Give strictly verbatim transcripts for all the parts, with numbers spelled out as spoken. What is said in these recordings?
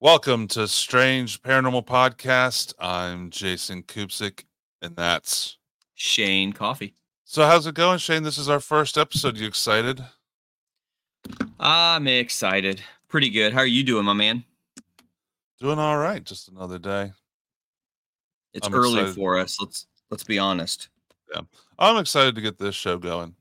Welcome to Strange Paranormal Podcast. I'm Jason Kupsik, and that's Shane Coffee. so. How's it going, Shane? This is our first episode. You excited? I'm excited. Pretty good. How are you doing, my man? Doing all right. Just another day. It's I'm early excited. for us. Let's let's be honest. Yeah, I'm excited to get this show going.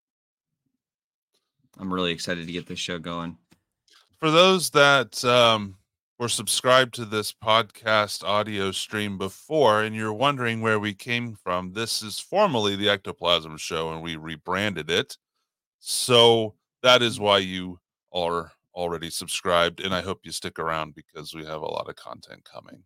I'm really excited to get this show going. For those that um, were subscribed to this podcast audio stream before, and you're wondering where we came from, this is formerly the Ectoplasm Show, and we rebranded it. So that is why you are already subscribed, and I hope you stick around because we have a lot of content coming.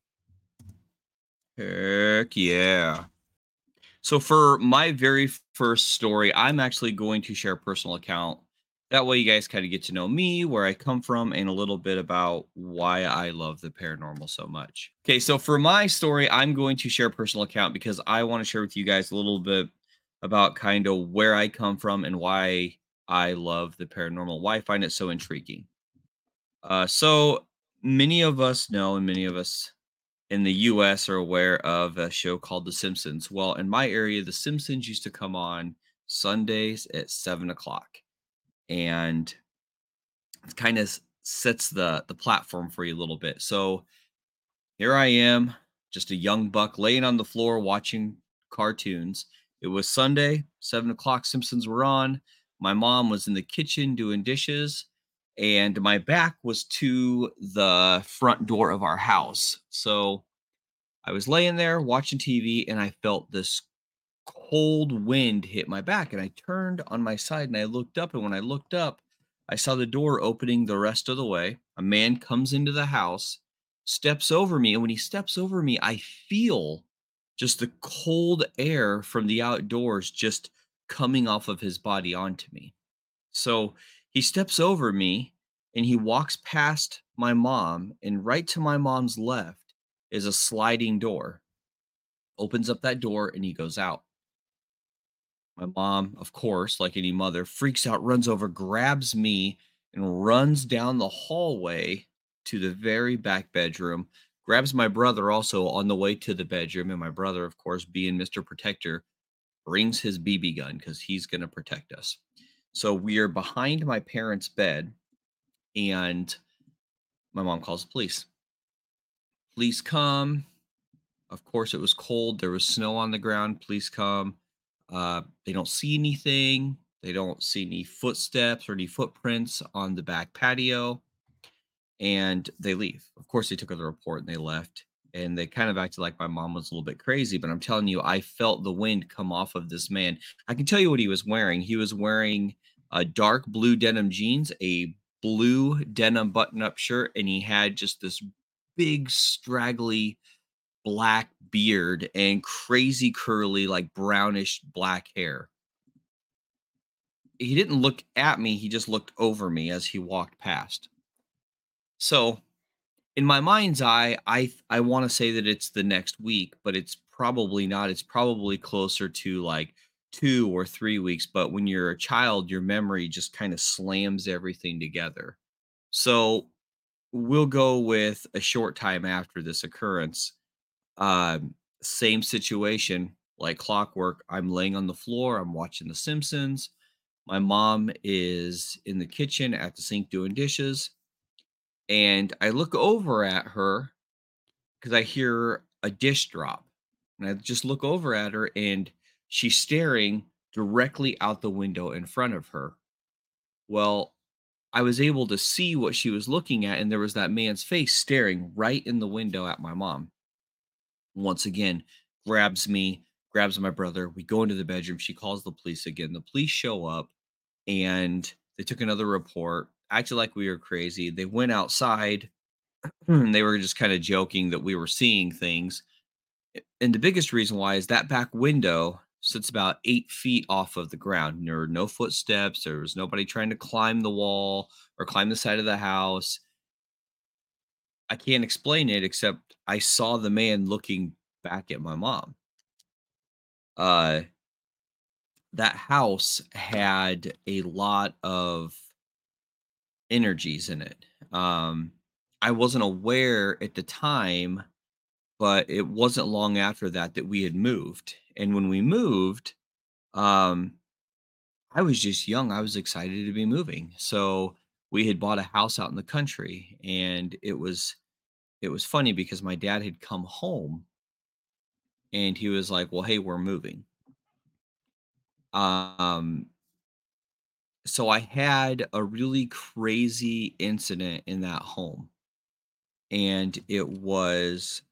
Heck yeah. So for my very first story, I'm actually going to share a personal account. That way you guys kind of get to know me, where I come from, and a little bit about why I love the paranormal so much. Okay, so for my story, I'm going to share a personal account because I want to share with you guys a little bit about kind of where I come from and why I love the paranormal, why I find it so intriguing. Uh, so many of us know, and many of us in the U S are aware of a show called The Simpsons. Well, in my area, The Simpsons used to come on Sundays at seven o'clock, and it kind of sets the the platform for you a little bit. So here I am, just a young buck laying on the floor watching cartoons. It was Sunday, seven o'clock. Simpsons were on. My mom was in the kitchen doing dishes, and my back was to the front door of our house. So I was laying there watching T V and I felt this cold wind hit my back. And I turned on my side and I looked up. And when I looked up, I saw the door opening the rest of the way. A man comes into the house, steps over me. And when he steps over me, I feel just the cold air from the outdoors just coming off of his body onto me. So he steps over me and he walks past my mom. And right to my mom's left is a sliding door. Opens up that door and he goes out. My mom, of course, like any mother, freaks out, runs over, grabs me, and runs down the hallway to the very back bedroom. Grabs my brother also on the way to the bedroom. And my brother, of course, being Mister Protector, brings his B B gun because he's going to protect us. So we are behind my parents' bed, and my mom calls the police. Police come. Of course, it was cold. There was snow on the ground. Police come. Uh, they don't see anything. They don't see any footsteps or any footprints on the back patio, and they leave. Of course, they took the report and they left. And they kind of acted like my mom was a little bit crazy. But I'm telling you, I felt the wind come off of this man. I can tell you what he was wearing. He was wearing a dark blue denim jeans, a blue denim button up shirt, and he had just this big, straggly black beard and crazy curly, like brownish black hair. He didn't look at me, he just looked over me as he walked past. So, in my mind's eye, I I want to say that it's the next week, but it's probably not. It's probably closer to like two or three weeks. But when you're a child, your memory just kind of slams everything together. So we'll go with a short time after this occurrence. Um, Same situation, like clockwork. I'm laying on the floor. I'm watching The Simpsons. My mom is in the kitchen at the sink doing dishes. And I look over at her because I hear a dish drop. And I just look over at her and she's staring directly out the window in front of her. Well, I was able to see what she was looking at, and there was that man's face staring right in the window at my mom. Once again, grabs me, grabs my brother. We go into the bedroom. She calls the police again. The police show up and they took another report, acted like we were crazy. They went outside. They were just kind of joking that we were seeing things. And the biggest reason why is that back window sits about eight feet off of the ground. There were no footsteps. There was nobody trying to climb the wall or climb the side of the house. I can't explain it except I saw the man looking back at my mom. Uh, that house had a lot of energies in it. Um, I wasn't aware at the time, but it wasn't long after that that we had moved. And when we moved, um, I was just young. I was excited to be moving. So we had bought a house out in the country, and it was it was funny because my dad had come home and he was like, "Well, hey, we're moving." Um, so I had a really crazy incident in that home, and it was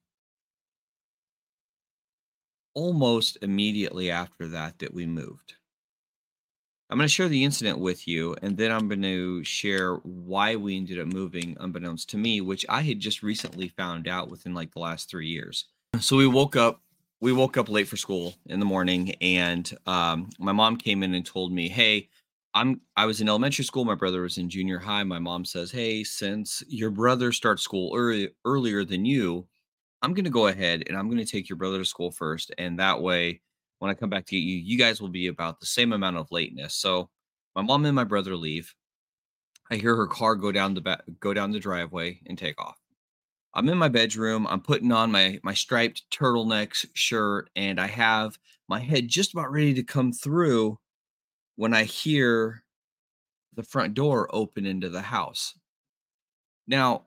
almost immediately after that that we moved. I'm going to share the incident with you, and then I'm going to share why we ended up moving, unbeknownst to me, which I had just recently found out within like the last three years. So we woke up, we woke up late for school in the morning, and um, my mom came in and told me, "Hey, I'm I was in elementary school. My brother was in junior high. My mom says, "Hey, since your brother starts school early, earlier than you, I'm gonna go ahead and I'm gonna take your brother to school first, and that way, when I come back to get you, you guys will be about the same amount of lateness." So my mom and my brother leave. I hear her car go down the back, go down the driveway and take off. I'm in my bedroom. I'm putting on my my striped turtleneck shirt, and I have my head just about ready to come through when I hear the front door open into the house. Now,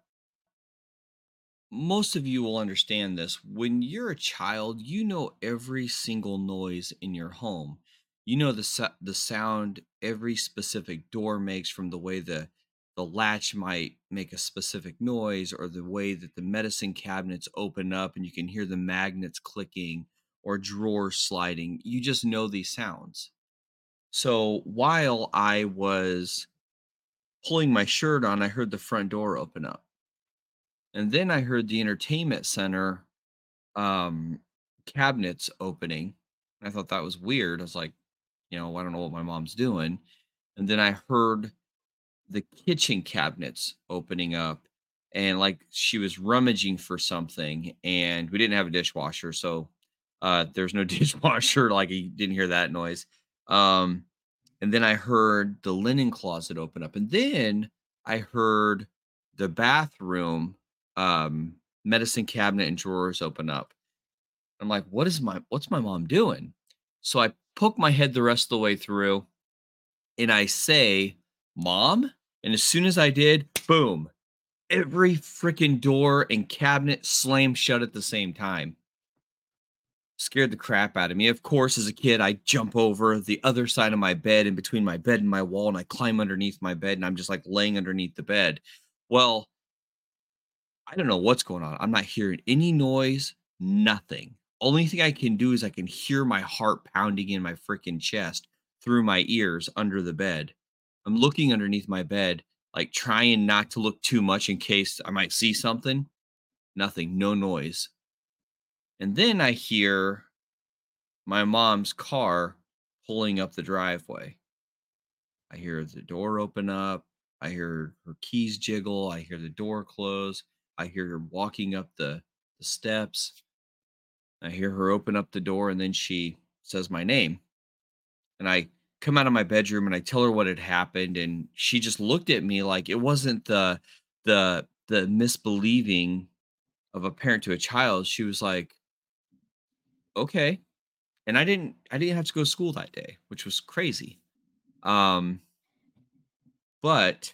most of you will understand this. When you're a child, you know every single noise in your home. You know the sa- the sound every specific door makes, from the way the the latch might make a specific noise, or the way that the medicine cabinets open up and you can hear the magnets clicking or drawers sliding. You just know these sounds. So while I was pulling my shirt on, I heard the front door open up. And then I heard the entertainment center um, cabinets opening. I thought that was weird. I was like, you know, I don't know what my mom's doing. And then I heard the kitchen cabinets opening up, and like she was rummaging for something, and we didn't have a dishwasher. So uh, there's no dishwasher. Like, you didn't hear that noise. Um, and then I heard the linen closet open up. And then I heard the bathroom um, medicine cabinet and drawers open up. I'm like, what is my what's my mom doing? So I poke my head the rest of the way through and I say, "Mom?" And as soon as I did, boom, every freaking door and cabinet slammed shut at the same time. Scared the crap out of me. Of course, as a kid, I jump over the other side of my bed, in between my bed and my wall, and I climb underneath my bed, and I'm just like laying underneath the bed. Well, I don't know what's going on. I'm not hearing any noise, nothing. Only thing I can do is I can hear my heart pounding in my freaking chest through my ears under the bed. I'm looking underneath my bed, like trying not to look too much in case I might see something. Nothing, no noise. And then I hear my mom's car pulling up the driveway. I hear the door open up. I hear her keys jiggle. I hear the door close. I hear her walking up the, the steps. I hear her open up the door, and then she says my name. And I come out of my bedroom and I tell her what had happened. And she just looked at me like it wasn't the the the misbelieving of a parent to a child. She was like, okay. And I didn't I didn't have to go to school that day, which was crazy. Um, but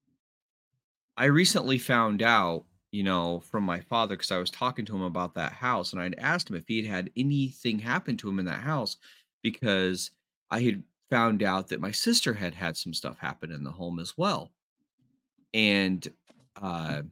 I recently found out, you know, from my father, because I was talking to him about that house, and I'd asked him if he'd had anything happen to him in that house, because I had found out that my sister had had some stuff happen in the home as well. And uh,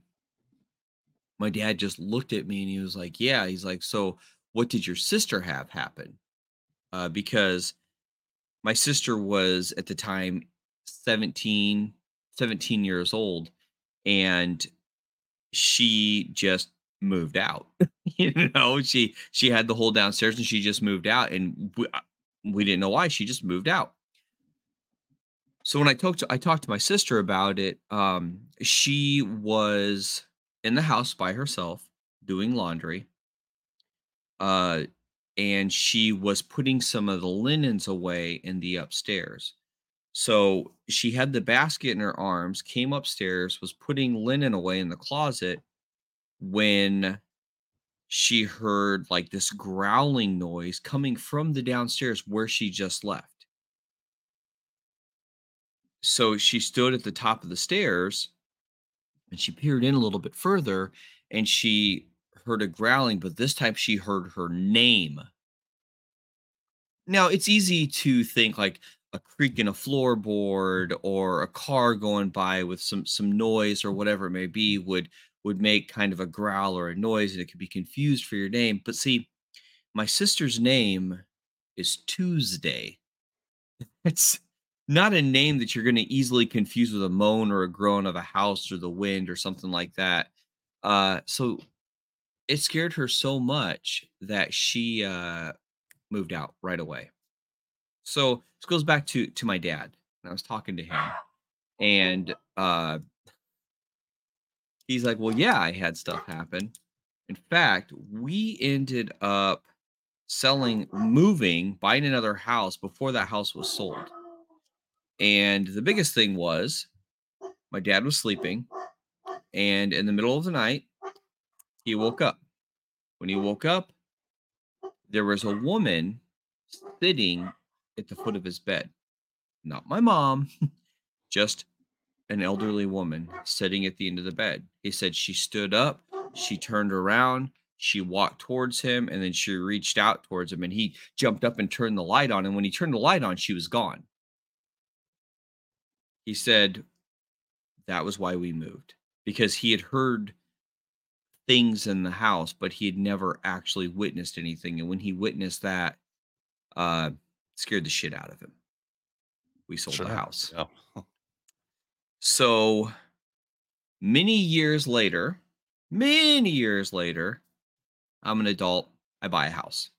my dad just looked at me and he was like, "Yeah." He's like, "So, what did your sister have happen?" Uh, because my sister was at the time seventeen, seventeen years old, and she just moved out. You know, she she had the whole downstairs and she just moved out, and we, uh, we didn't know why. She just moved out. So when I talked to I talked to my sister about it, um, she was in the house by herself doing laundry, uh, and she was putting some of the linens away in the upstairs. So she had the basket in her arms, came upstairs, was putting linen away in the closet when she heard like this growling noise coming from the downstairs where she just left. So she stood at the top of the stairs and she peered in a little bit further and she heard a growling, but this time she heard her name. Now, it's easy to think like a creak in a floorboard or a car going by with some some noise or whatever it may be would would make kind of a growl or a noise and it could be confused for your name. But see, my sister's name is Tuesday. It's not a name that you're going to easily confuse with a moan or a groan of a house or the wind or something like that. Uh, so it scared her so much that she uh, moved out right away. So this goes back to to my dad. And I was talking to him, and uh, he's like, "Well, yeah, I had stuff happen. In fact, we ended up selling, moving, buying another house before that house was sold. And the biggest thing was my dad was sleeping, and in the middle of the night, he woke up. When he woke up, there was a woman sitting at the foot of his bed. Not my mom, just an elderly woman sitting at the end of the bed. He said she stood up, she turned around, she walked towards him, and then she reached out towards him, and he jumped up and turned the light on. And when he turned the light on, she was gone. He said that was why we moved because he had heard things in the house, but he had never actually witnessed anything. And when he witnessed that, uh, scared the shit out of him. We sold the Sure. house. Yeah. So many years later, many years later, I'm an adult. I buy a house.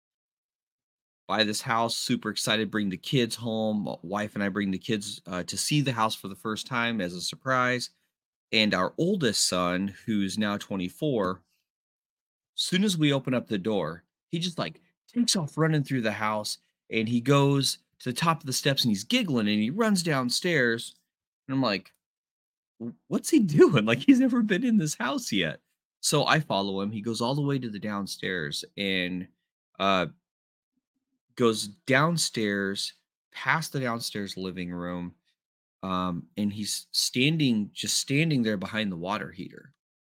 Buy this house, super excited, bring the kids home. My wife and I bring the kids uh, to see the house for the first time as a surprise. And our oldest son, who's now twenty-four, soon as we open up the door, he just like takes off running through the house and he goes to the top of the steps and he's giggling and he runs downstairs. And I'm like, "W- What's he doing? Like, he's never been in this house yet." So I follow him. He goes all the way to the downstairs and uh, goes downstairs past the downstairs living room. Um, and he's standing, just standing there behind the water heater.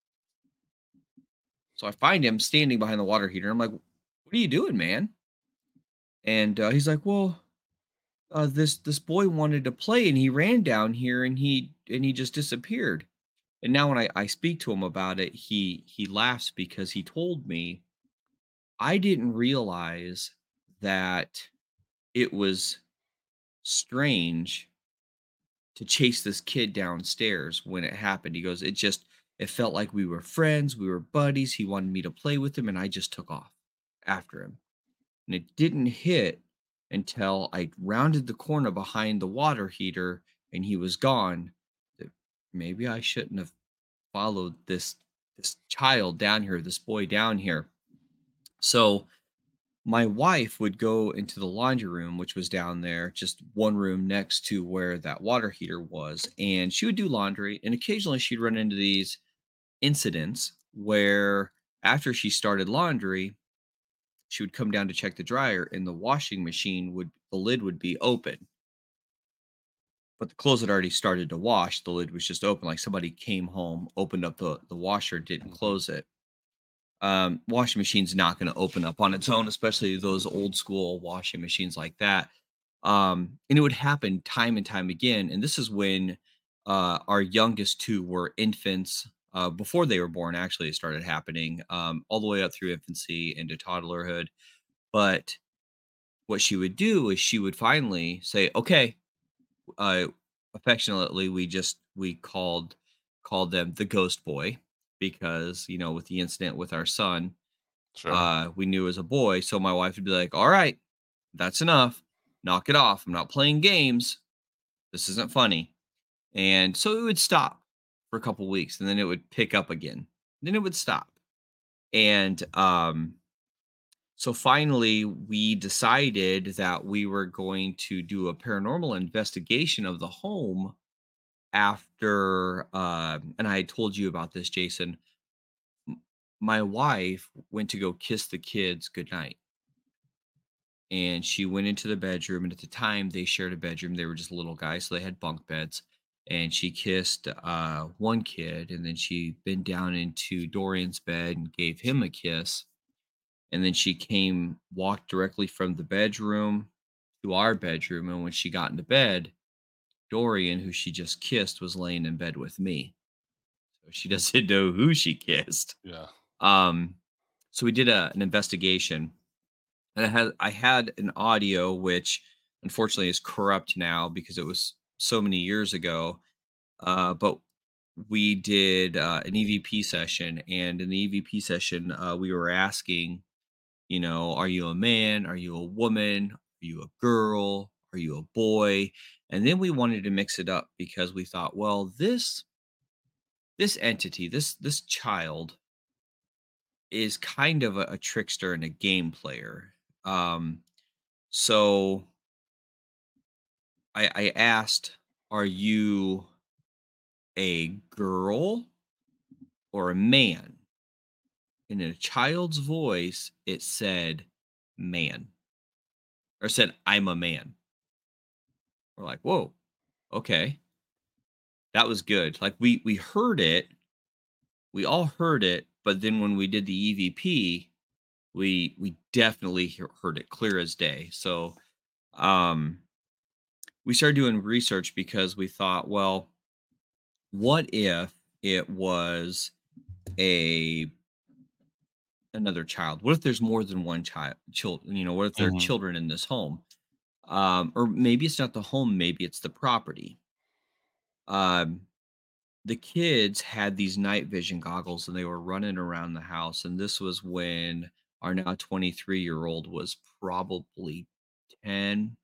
So I find him standing behind the water heater. I'm like, "What are you doing, man?" And uh, he's like, "Well, uh, this this boy wanted to play, and he ran down here, and he and he just disappeared." And now when I, I speak to him about it, he he laughs because he told me I didn't realize that it was strange to chase this kid downstairs when it happened. He goes, "It just it felt like we were friends, we were buddies. He wanted me to play with him, and I just took off after him." And it didn't hit until I rounded the corner behind the water heater and he was gone. That maybe I shouldn't have followed this this child down here, this boy down here. So my wife would go into the laundry room, which was down there, just one room next to where that water heater was, and she would do laundry. And occasionally she'd run into these incidents where after she started laundry, she would come down to check the dryer and the washing machine would the lid would be open, but the clothes had already started to wash. The lid was just open, like somebody came home, opened up the, the washer, didn't Mhm. close it. Um, washing machine's not going to open up on its own, especially those old school washing machines like that. Um, and it would happen time and time again. And this is when uh, our youngest two were infants. Uh, before they were born, actually, it started happening um, all the way up through infancy into toddlerhood. But what she would do is she would finally say, "Okay," uh, affectionately, we just we called called them the ghost boy because, you know, with the incident with our son, Sure. uh, we knew it was a boy. So my wife would be like, "All right, that's enough. Knock it off. I'm not playing games. This isn't funny." And so it would stop for a couple weeks and then it would pick up again. Then it would stop. And um So finally, we decided that we were going to do a paranormal investigation of the home after, um, and I had told you about this, Jason. m- My wife went to go kiss the kids goodnight, and she went into the bedroom. And at the time, they shared a bedroom. They were just little guys, so they had bunk beds. And she kissed uh, one kid, and then she bent down into Dorian's bed and gave him a kiss. And then she came, walked directly from the bedroom to our bedroom. And when she got into bed, Dorian, who she just kissed, was laying in bed with me. So she doesn't know who she kissed. Yeah. Um, so we did a, an investigation, and I had I had an audio which unfortunately is corrupt now because it was so many years ago. Uh, but we did uh, an E V P session, and in the E V P session, uh, we were asking, you know, are you a man? Are you a woman? Are you a girl? Are you a boy? And then we wanted to mix it up because we thought, well, this this entity, this this child is kind of a, a trickster and a game player. Um, so I, I asked, are you a girl or a man? And in a child's voice, it said man, or said, I'm a man. We're like, whoa, okay. That was good. Like we we heard it, we all heard it, but then when we did the E V P, we we definitely hear- heard it clear as day. So um we started doing research because we thought, well, what if it was a another child? What if there's more than one child? Children, you know, what if there are Hmm. children in this home? Um, or maybe it's not the home, maybe it's the property. Um, the kids had these night vision goggles and they were running around the house. And this was when our now twenty-three year old was probably ten,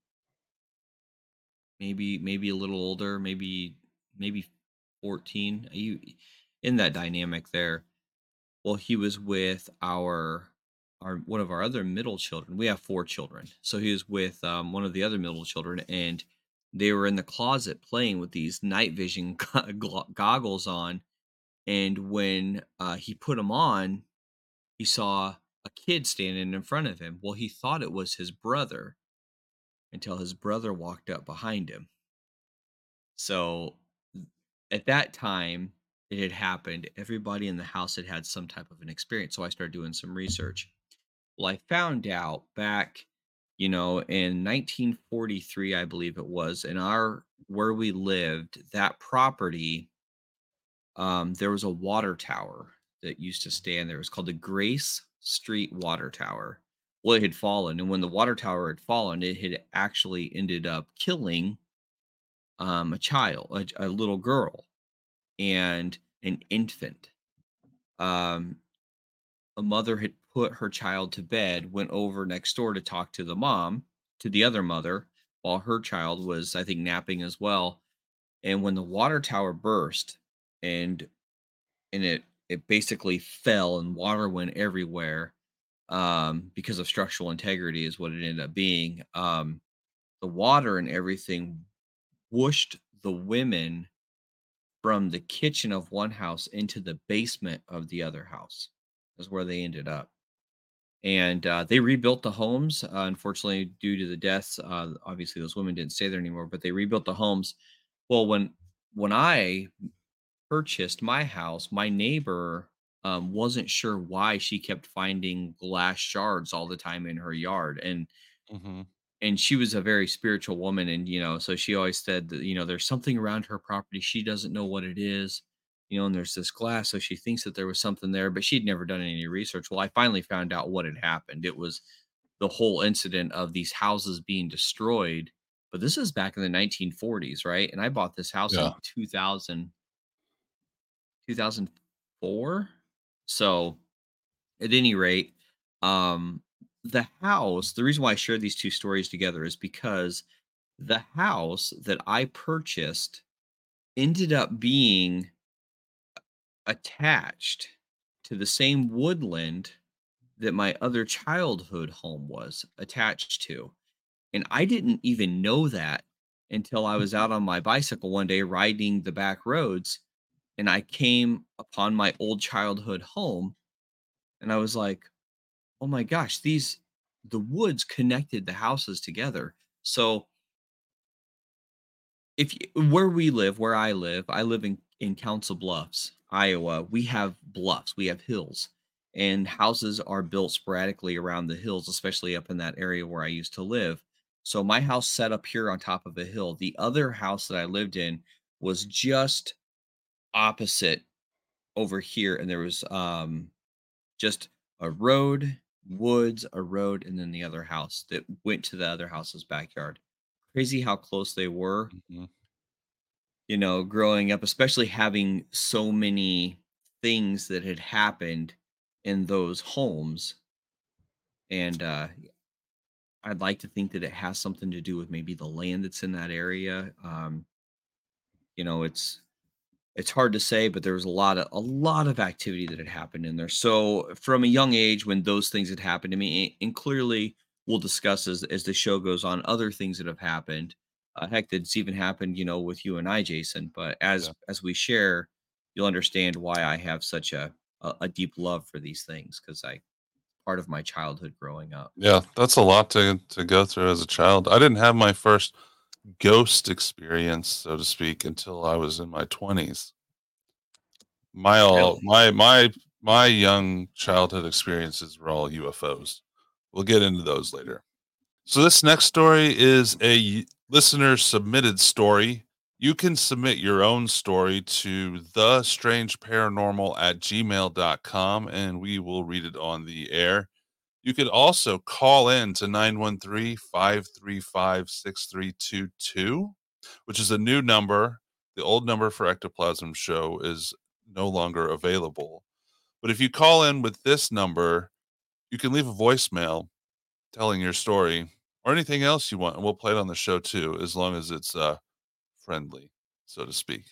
maybe, maybe a little older, maybe, maybe fourteen. You in that dynamic there. Well, he was with our our one of our other middle children. We have four children. So he was with um, one of the other middle children, and they were in the closet playing with these night vision go- glo- goggles on. And when uh, he put them on, he saw a kid standing in front of him. Well, he thought it was his brother until his brother walked up behind him. So at that time it had happened, everybody in the house had had some type of an experience. So I started doing some research. Well, I found out back, you know, in nineteen forty-three, I believe it was, in our where we lived, that property, um, there was a water tower that used to stand there. It was called the Grace Street Water Tower. Well, it had fallen, and when the water tower had fallen, it had actually ended up killing um, a child, a, a little girl, and an infant. Um, a mother had put her child to bed, went over next door to talk to the mom, to the other mother, while her child was, I think, napping as well. And when the water tower burst, and and it it basically fell, and water went everywhere, um, because of structural integrity is what it ended up being. Um, the water and everything whooshed the women from the kitchen of one house into the basement of the other house is where they ended up. And uh, they rebuilt the homes. Uh, unfortunately, due to the deaths, uh, obviously those women didn't stay there anymore. But they rebuilt the homes. Well, when when I purchased my house, my neighbor um, wasn't sure why she kept finding glass shards all the time in her yard, and Hmm. and she was a very spiritual woman, and you know so she always said that, you know there's something around her property, she doesn't know what it is, you know and there's this glass, so she thinks that there was something there, but she'd never done any research. Well, I finally found out what had happened. It was the whole incident of these houses being destroyed, but this is back in the nineteen forties, right? And I bought this house Yeah. in two thousand two thousand four. So at any rate, um the house, the reason why I share these two stories together is because the house that I purchased ended up being attached to the same woodland that my other childhood home was attached to. And I didn't even know that until I was out on my bicycle one day riding the back roads and I came upon my old childhood home and I was like, "Oh my gosh, these the woods connected the houses together." So if y- where we live, where I live, I live in in Council Bluffs, Iowa. We have bluffs, we have hills, and houses are built sporadically around the hills, especially up in that area where I used to live. So my house set up here on top of a hill. The other house that I lived in was just opposite over here, and there was um just a road, woods, a road, and then the other house that went to the other house's backyard. Crazy how close they were, Mhm. you know, growing up, especially having so many things that had happened in those homes. And uh, I'd like to think that it has something to do with maybe the land that's in that area. Um, you know, it's it's hard to say, but there was a lot of a lot of activity that had happened in there. So from a young age, when those things had happened to me, and clearly we'll discuss as as the show goes on other things that have happened. Uh, heck, that's even happened, you know, with you and I, Jason. But as Yeah. as we share, you'll understand why I have such a a, a deep love for these things because I part of my childhood growing up. Yeah, that's a lot to to go through as a child. I didn't have my first ghost experience, so to speak, until I was in my twenties. My all Really? my my my young childhood experiences were all U F Os. We'll get into those later. So this next story is a listener submitted story. You can submit your own story to the strange paranormal at gmail dot com and we will read it on the air. You could also call in to nine one three, five three five, six three two two, which is a new number. The old number for Ectoplasm Show is no longer available. But if you call in with this number, you can leave a voicemail telling your story or anything else you want, and we'll play it on the show too, as long as it's uh, friendly, so to speak.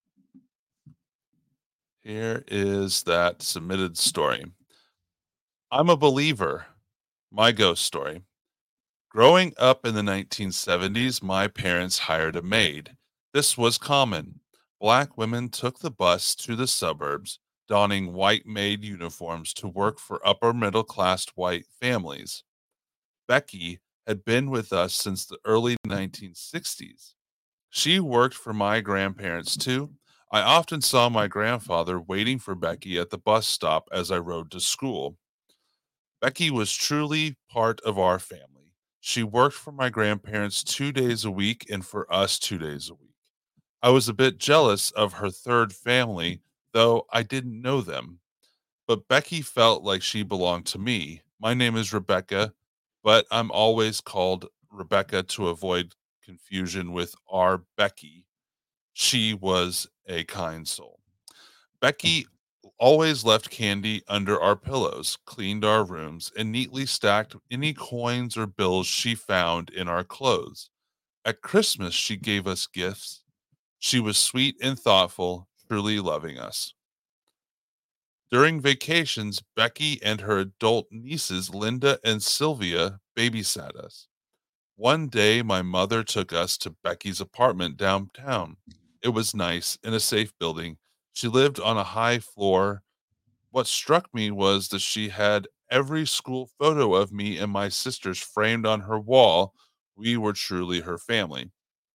Here is that submitted story. I'm a believer. My ghost story. Growing up in the nineteen seventies, my parents hired a maid. This was common. Black women took the bus to the suburbs, donning white maid uniforms to work for upper middle class white families. Becky had been with us since the early nineteen sixties. She worked for my grandparents too. I often saw my grandfather waiting for Becky at the bus stop as I rode to school. Becky was truly part of our family. She worked for my grandparents two days a week and for us two days a week. I was a bit jealous of her third family, though I didn't know them. But Becky felt like she belonged to me. My name is Rebecca, but I'm always called Rebecca to avoid confusion with our Becky. She was a kind soul. Becky always left candy under our pillows, cleaned our rooms, and neatly stacked any coins or bills she found in our clothes. At Christmas, she gave us gifts. She was sweet and thoughtful, truly loving us. During vacations, Becky and her adult nieces, Linda and Sylvia, babysat us. One day, my mother took us to Becky's apartment downtown. It was nice in a safe building. She lived on a high floor. What struck me was that she had every school photo of me and my sisters framed on her wall. We were truly her family.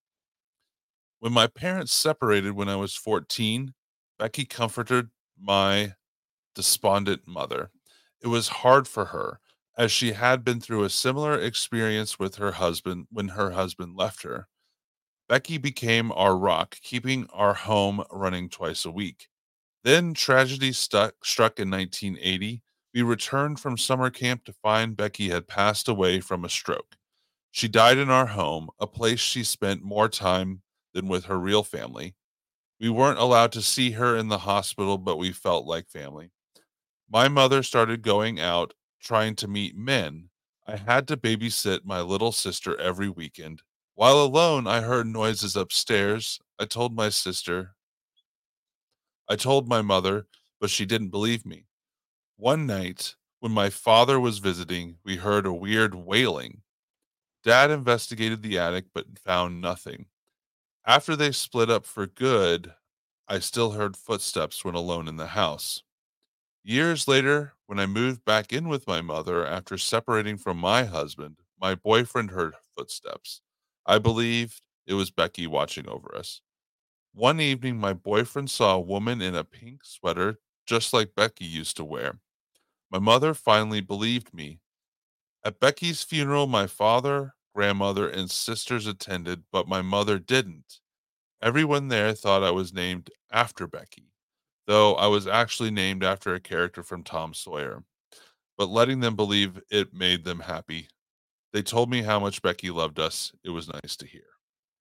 When my parents separated when I was fourteen, Becky comforted my despondent mother. It was hard for her, as she had been through a similar experience with her husband when her husband left her. Becky became our rock, keeping our home running twice a week. Then tragedy stuck, struck in nineteen eighty. We returned from summer camp to find Becky had passed away from a stroke. She died in our home, a place she spent more time than with her real family. We weren't allowed to see her in the hospital, but we felt like family. My mother started going out trying to meet men. I had to babysit my little sister every weekend. While alone, I heard noises upstairs. I told my sister, I told my mother, but she didn't believe me. One night, When my father was visiting, we heard a weird wailing. Dad investigated the attic but found nothing. After they split up for good, I still heard footsteps when alone in the house. Years later, when I moved back in with my mother after separating from my husband, my boyfriend heard footsteps. I believed it was Becky watching over us. One evening, my boyfriend saw a woman in a pink sweater, just like Becky used to wear. My mother finally believed me. At Becky's funeral, my father, grandmother, and sisters attended, but my mother didn't. Everyone there thought I was named after Becky, though I was actually named after a character from Tom Sawyer. But letting them believe it made them happy. They told me how much Becky loved us. It was nice to hear.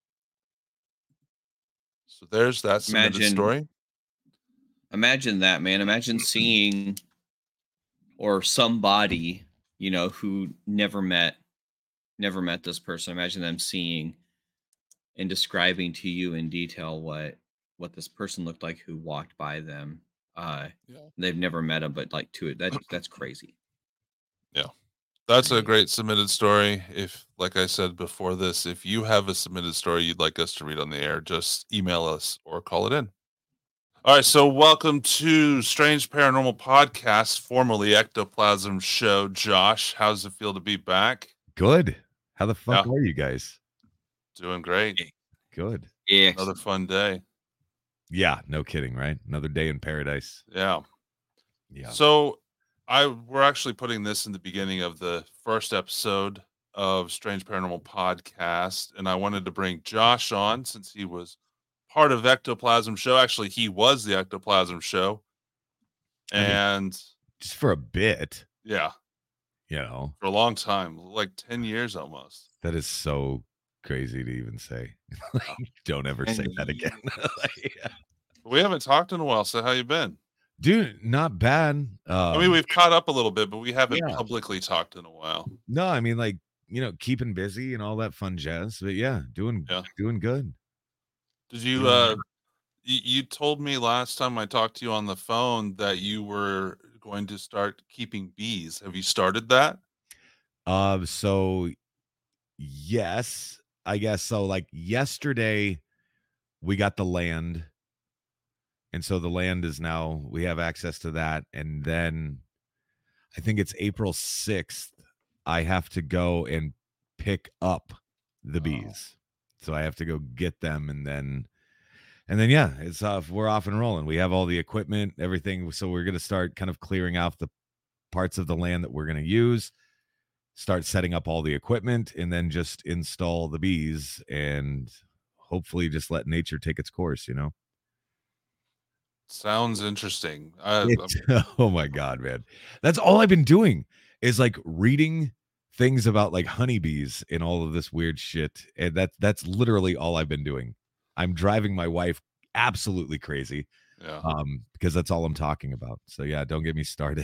So there's that submitted Imagine, story. imagine that, man. Imagine seeing or somebody, you know, who never met, never met this person. Imagine them seeing and describing to you in detail what what this person looked like who walked by them. Uh, Yeah. they've never met him, but like to it, that that's crazy. Yeah. That's a Crazy. great submitted story. If, like I said before this, if you have a submitted story you'd like us to read on the air, just email us or call it in. All right, so welcome to Strange Paranormal Podcast, formerly Ectoplasm Show. Josh, how's it feel to be back? Good. How the fuck Yeah. are you guys? Doing great. Good. Yeah. Another fun day. Yeah, no kidding, right? Another day in paradise. Yeah. Yeah. So I we're actually putting this in the beginning of the first episode of Strange Paranormal Podcast, and I wanted to bring Josh on since he was part of Ectoplasm Show. Actually, he was the Ectoplasm Show. I mean, And just for a bit, yeah, you know, for a long time, like ten years almost. that is so crazy to even say. Like, don't ever say that again. Like, yeah. We haven't talked in a while, so how you been? Dude, not bad. Um, I mean, we've caught up a little bit, but we haven't yeah. publicly talked in a while. No, I mean, like, you know, keeping busy and all that fun jazz. But yeah, doing Yeah. doing good. Did you Doing uh good. you, you told me last time I talked to you on the phone that you were going to start keeping bees. Have you started that? Uh, so yes, I guess so. Like yesterday, we got the land. And so the land is now, we have access to that. And then I think it's April sixth. I have to go and pick up the Oh. bees. So I have to go get them. And then, and then, yeah, it's off. We're off and rolling. We have all the equipment, everything. So we're going to start kind of clearing off the parts of the land that we're going to use, start setting up all the equipment, and then just install the bees and hopefully just let nature take its course, you know? Sounds interesting. I, It's, oh my god, man, that's all I've been doing is like reading things about like honeybees and all of this weird shit, and that that's literally all I've been doing. I'm driving my wife absolutely crazy, yeah. um, because that's all I'm talking about. So yeah, don't get me started.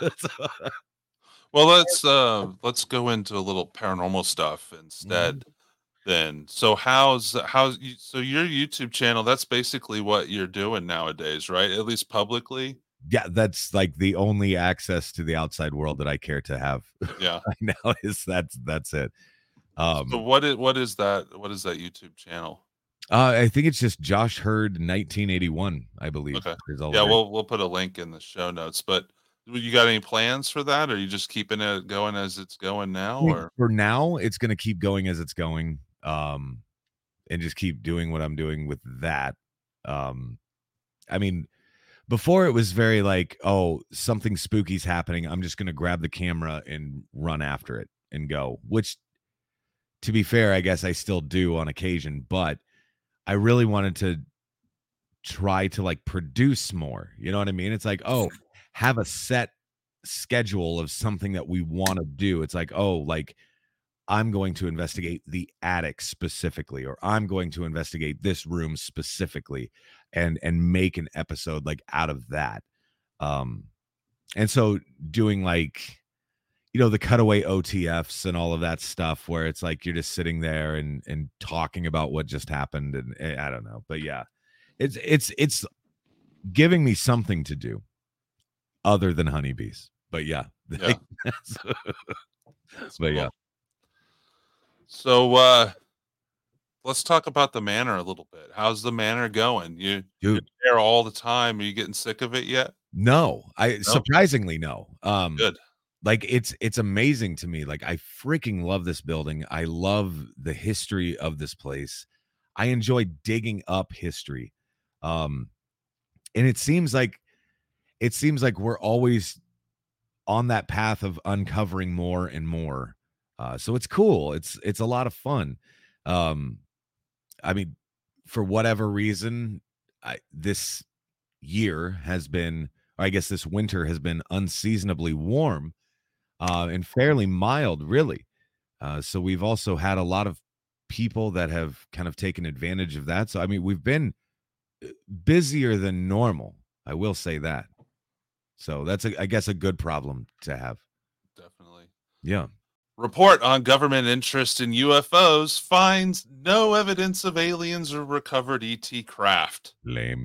Well, let's uh let's go into a little paranormal stuff instead. Then, so how's how's you, so your YouTube channel? That's basically what you're doing nowadays, right? At least publicly. Yeah, that's like the only access to the outside world that I care to have Yeah. right now is that's that's it. Um, So what is what is that? What is that YouTube channel? uh, I think it's just Josh Hurd nineteen eighty-one, I believe. Okay. is all Yeah, there is. we'll we'll put a link in the show notes. But you got any plans for that? Or are you just keeping it going as it's going now? I mean, Or for now, it's going to keep going as it's going, um, and just keep doing what I'm doing with that. Um, I mean, before it was very like, oh, something spooky's happening. I'm just going to grab the camera and run after it and go, which, to be fair, I guess I still do on occasion, but I really wanted to try to like produce more. You know what I mean? It's like, oh, have a set schedule of something that we want to do. It's like, oh, like I'm going to investigate the attic specifically, or I'm going to investigate this room specifically, and and make an episode like out of that. Um, and so doing like, you know, the cutaway O T Fs and all of that stuff, where it's like you're just sitting there and and talking about what just happened, and, and I don't know, but yeah, it's it's it's giving me something to do other than honeybees. But yeah, Yeah. Like, that's- That's but yeah, cool. So uh let's talk about the manor a little bit. How's the manor going? You you're dude. there all the time. Are you getting sick of it yet? No, I No? surprisingly no. Um, Good. like it's it's amazing to me. Like I freaking love this building. I love the history of this place. I enjoy digging up history. Um, and it seems like it seems like we're always on that path of uncovering more and more. Uh, so it's cool. It's it's a lot of fun. Um, I mean, for whatever reason, I, this year has been, or I guess this winter has been unseasonably warm uh, and fairly mild, really. Uh, so we've also had a lot of people that have kind of taken advantage of that. So I mean, we've been uh, busier than normal. I will say that. So that's, a, I guess, a good problem to have. Definitely. Yeah. Report on government interest in U F Os finds no evidence of aliens or recovered E T craft. Lame.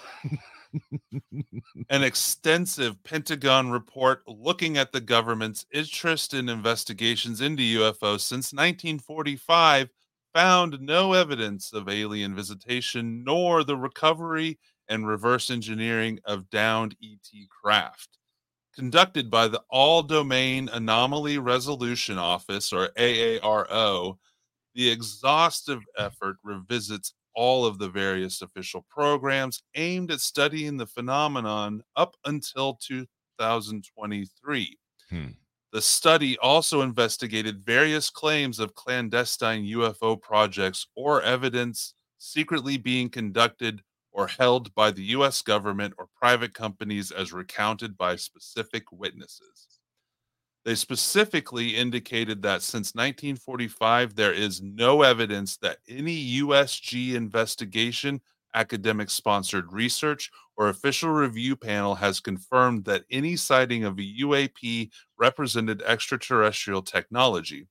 An extensive Pentagon report looking at the government's interest in investigations into U F Os since nineteen forty-five found no evidence of alien visitation nor the recovery and reverse engineering of downed E T craft. Conducted by the All Domain Anomaly Resolution Office, or A A R O, the exhaustive effort revisits all of the various official programs aimed at studying the phenomenon up until two thousand twenty-three. Hmm. The study also investigated various claims of clandestine U F O projects or evidence secretly being conducted or held by the U S government or private companies as recounted by specific witnesses. They specifically indicated that since nineteen forty-five, there is no evidence that any U S G investigation, academic sponsored research, or official review panel has confirmed that any sighting of a U A P represented extraterrestrial technology.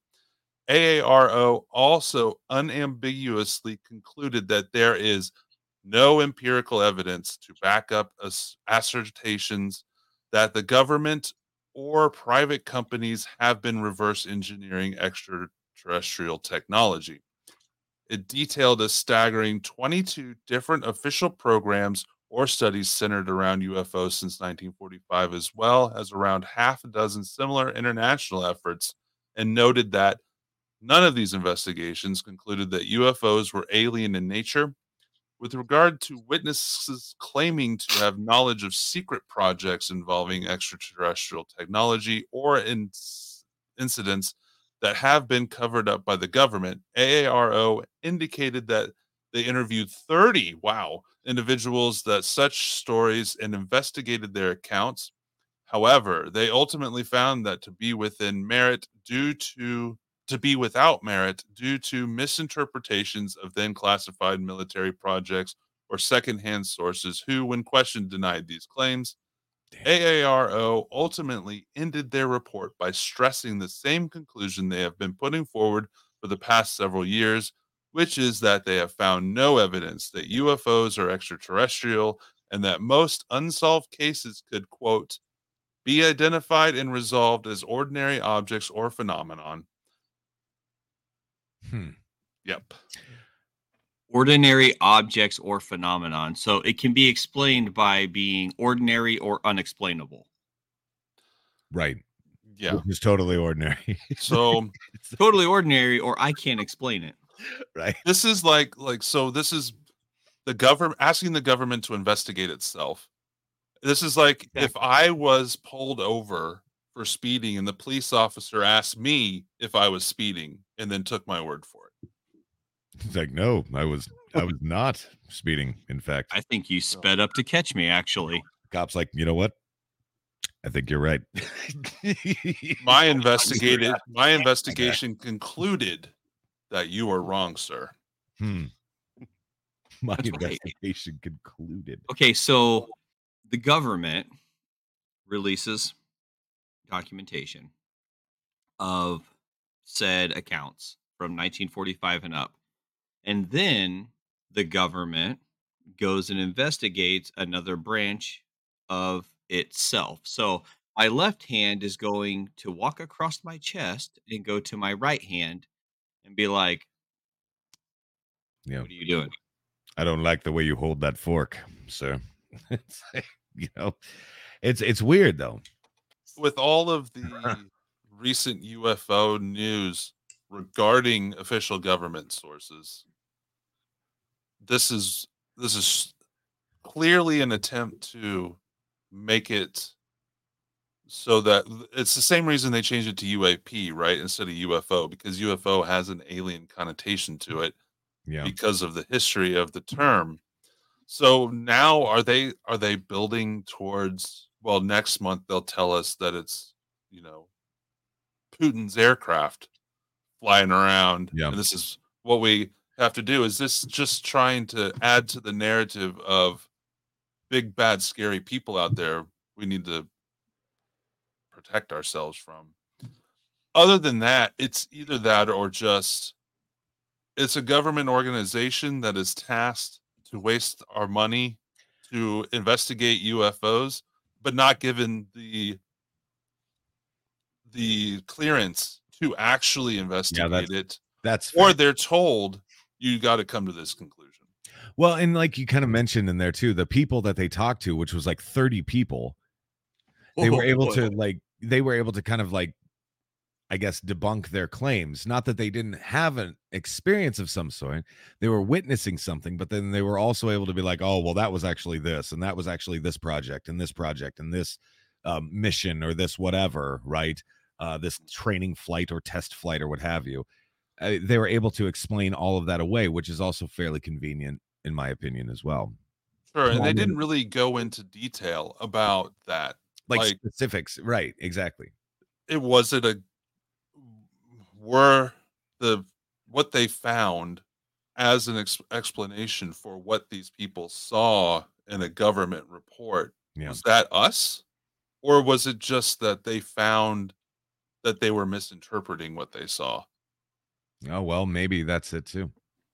A A R O also unambiguously concluded that there is no empirical evidence to back up as- assertions that the government or private companies have been reverse engineering extraterrestrial technology. It detailed a staggering twenty-two different official programs or studies centered around U F Os since nineteen forty-five, as well as around half a dozen similar international efforts, and noted that none of these investigations concluded that U F Os were alien in nature. With regard to witnesses claiming to have knowledge of secret projects involving extraterrestrial technology or in- incidents that have been covered up by the government, A A R O indicated that they interviewed thirty, wow, individuals that such stories and investigated their accounts. However, they ultimately found that to be within merit due to to be without merit due to misinterpretations of then classified military projects or secondhand sources who, when questioned, denied these claims. Damn. A A R O ultimately ended their report by stressing the same conclusion they have been putting forward for the past several years, which is that they have found no evidence that U F Os are extraterrestrial and that most unsolved cases could, quote, be identified and resolved as ordinary objects or phenomenon. Hmm. Yep. Ordinary objects or phenomenon. So it can be explained by being ordinary or unexplainable. Right. Yeah. Which is totally ordinary. So Totally ordinary, or I can't explain it. Right. this is like like so this is the government asking the government to investigate itself. This is like if Exactly. I was pulled over for speeding and the police officer asked me if I was speeding and then took my word for it. It's like, no, I was I was not speeding. In fact, I think you sped up to catch me, actually. cops like, you know what? I think you're right. My investigated my investigation concluded that you are wrong, sir. Hmm. My That's right. investigation concluded. Okay, so the government releases documentation of said accounts from nineteen forty-five and up. And then the government goes and investigates another branch of itself. So my left hand is going to walk across my chest and go to my right hand and be like, Yeah. "What are you doing?" I don't like the way you hold that fork, sir. It's like, you know, it's it's weird though. With all of the recent U F O news regarding official government sources, this is this is clearly an attempt to make it so that it's the same reason they changed it to U A P, right, instead of U F O, because U F O has an alien connotation to it Yeah. because of the history of the term. So now are they are they building towards, well, next month they'll tell us that it's, you know, Putin's aircraft flying around, Yeah. and this is what we have to do. Is this just trying to add to the narrative of big, bad, scary people out there we need to protect ourselves from? Other than that, it's either that or just it's a government organization that is tasked to waste our money to investigate U F Os, but not given the the clearance to actually Yeah, investigate that's it, that's or fair. they're told you got to come to this conclusion. Well, and like you kind of mentioned in there too, the people that they talked to, which was like thirty people, they were Oh able boy. to like they were able to kind of like I guess debunk their claims. Not that they didn't have an experience of some sort. They were witnessing something, but then they were also able to be like, oh, well, that was actually this, and that was actually this project, and this project, and this um, mission, or this whatever, right? Uh, this training flight or test flight or what have you. Uh, they were able to explain all of that away, which is also fairly convenient, in my opinion, as well. Sure, and they Um, didn't really go into detail about that. like Like, specifics, right? Exactly. it was it a were the what they found as an ex- explanation for what these people saw in a government report, Yeah. was that us, or was it just that they found that they were misinterpreting what they saw? Oh well, maybe that's it too.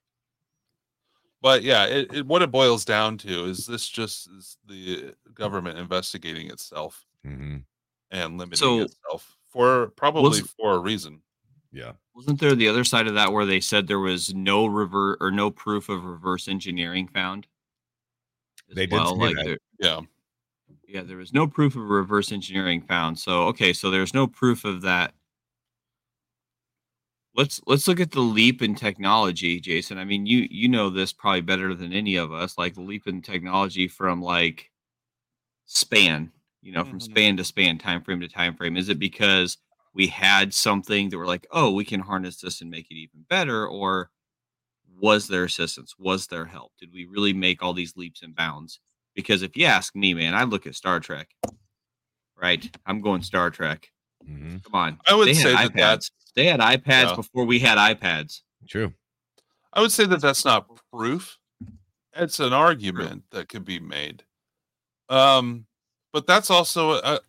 But yeah, it, it what it boils down to is this just is the government investigating itself Hmm. and limiting So itself for probably was for a reason. Yeah. wasn't there the other side of that where they said there was no rever or no proof of reverse engineering found as They did well? say Like that. there, Yeah. yeah, there was no proof of reverse engineering found. So okay, so there's no proof of that. Let's let's look at the leap in technology, Jason. I mean, you you know this probably better than any of us. Like the leap in technology from like span, you know, from Mhm. span to span, time frame to time frame. Is it because we had something that we're like, oh, we can harness this and make it even better, or was there assistance? Was there help? Did we really make all these leaps and bounds? Because if you ask me, man, I look at Star Trek, right? I'm going Star Trek. Hmm. Come on. I would They had say that iPads. that's They had iPads yeah. before we had iPads. True. I would say that that's not proof. It's an True. argument that could be made. Um, but that's also a,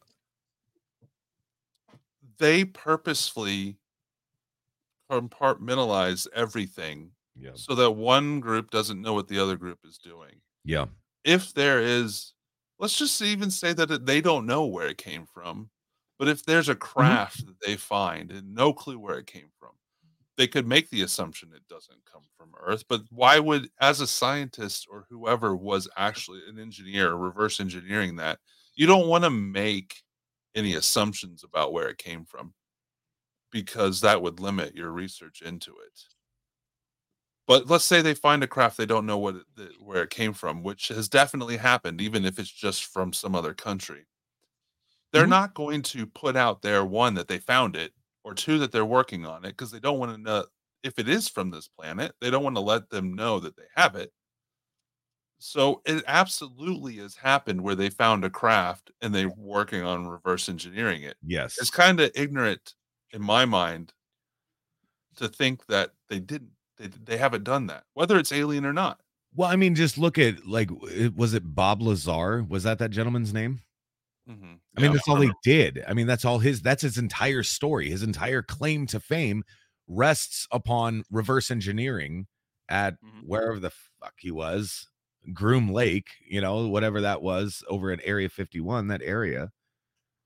they purposefully compartmentalize everything Yeah. so that one group doesn't know what the other group is doing. Yeah. If there is, let's just even say that it, they don't know where it came from, but if there's a Mhm. craft that they find and no clue where it came from, they could make the assumption it doesn't come from Earth. But why would, as a scientist or whoever was actually an engineer, reverse engineering that, you don't want to make any assumptions about where it came from because that would limit your research into it. But let's say they find a craft they don't know what it, the, where it came from, which has definitely happened, even if it's just from some other country. They're Mhm. not going to put out there one that they found it or two that they're working on it because they don't want to know if it is from this planet. They don't want to let them know that they have it. So it absolutely has happened where they found a craft and they're working on reverse engineering it. It's Yes. kind of ignorant in my mind to think that they didn't. They, they haven't done that, whether it's alien or not. Well, I mean, just look at like, w- was it Bob Lazar? Was that that gentleman's name? Hmm. I mean, Yeah. that's all he did. I mean, that's all his. That's his entire story. His entire claim to fame rests upon reverse engineering at Mhm. wherever the fuck he was, Groom Lake. You know, whatever that was over at Area fifty-one. That area.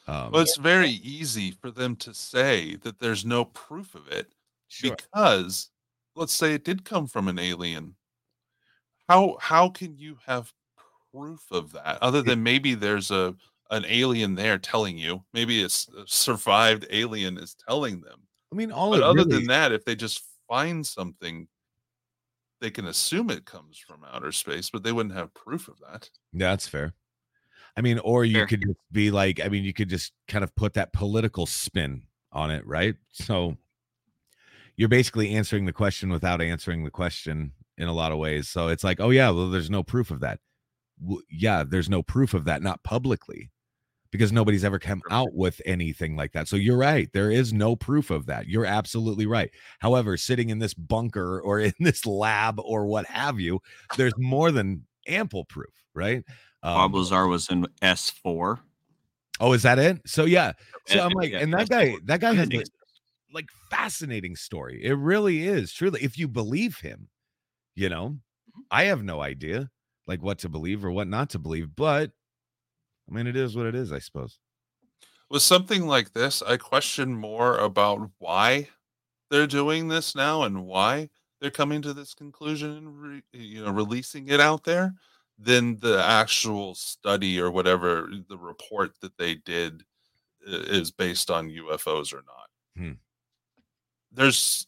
Um, Well, it's very easy for them to say that there's no proof of it sure. because let's say it did come from an alien. How how can you have proof of that other It, than maybe there's a an alien there telling you? Maybe it's a survived alien is telling them. I mean, all But it other than really that, if they just find something, they can assume it comes from outer space, but they wouldn't have proof of that. that's fair. I mean, or you Fair. could just be like, I mean, you could just kind of put that political spin on it, right? So you're basically answering the question without answering the question in a lot of ways. So it's like, oh yeah, well, there's no proof of that. W- yeah, there's no proof of that, not publicly, because nobody's ever come out with anything like that. So you're right. There is no proof of that. You're absolutely right. However, sitting in this bunker or in this lab or what have you, there's more than ample proof, right? Bob Um, Lazar was in S four. oh, is that it? So yeah. So Yeah, I'm like, yeah, and that S guy, four. that guy has like, Thanks. like fascinating story. It really is, truly. If you believe him, you know, I have no idea like what to believe or what not to believe, but I mean, it is what it is, I suppose. With something like this, I question more about why they're doing this now and why they're coming to this conclusion and re, you know releasing it out there than the actual study or whatever the report that they did i- is based on U F Os or not. Hmm. There's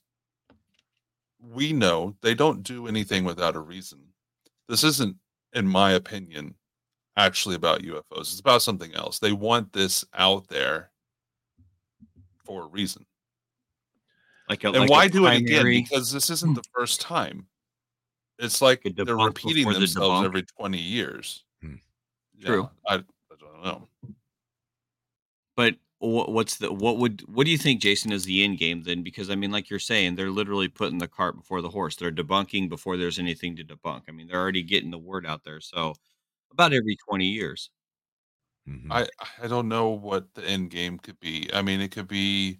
we know they don't do anything without a reason. This isn't, in my opinion, actually about U F Os. It's about something else. They want this out there for a reason. Like a And like a why do it again? primary, Because this isn't the first time. It's like like a they're debunk repeating before the themselves debunk. every twenty years. Hmm. Yeah, True. I, I don't know. But wha- what's the what would what do you think, Jason, is the end game then? Because I mean, like you're saying, they're literally putting the cart before the horse. They're debunking before there's anything to debunk. I mean, they're already getting the word out there. So about every twenty years. Mhm. I I don't know what the end game could be. I mean, it could be.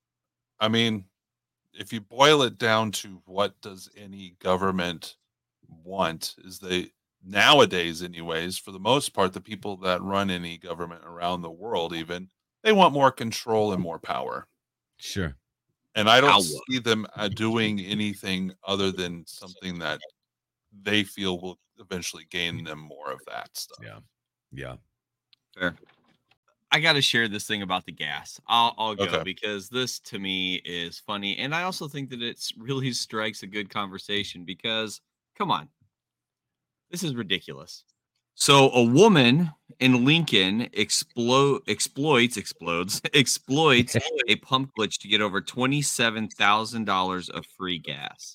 I mean, if you boil it down to what does any government want, is they nowadays, anyways, for the most part, the people that run any government around the world, even they want more control and more power. Sure. And I don't Power. see them uh, doing anything other than something that they feel will eventually gain them more of that stuff. Yeah. Yeah. Fair. I got to share this thing about the gas. I'll I'll go Okay. because this to me is funny, and I also think that it's really strikes a good conversation because come on, this is ridiculous. So a woman in Lincoln explode exploits explodes exploits a pump glitch to get over twenty seven thousand dollars of free gas.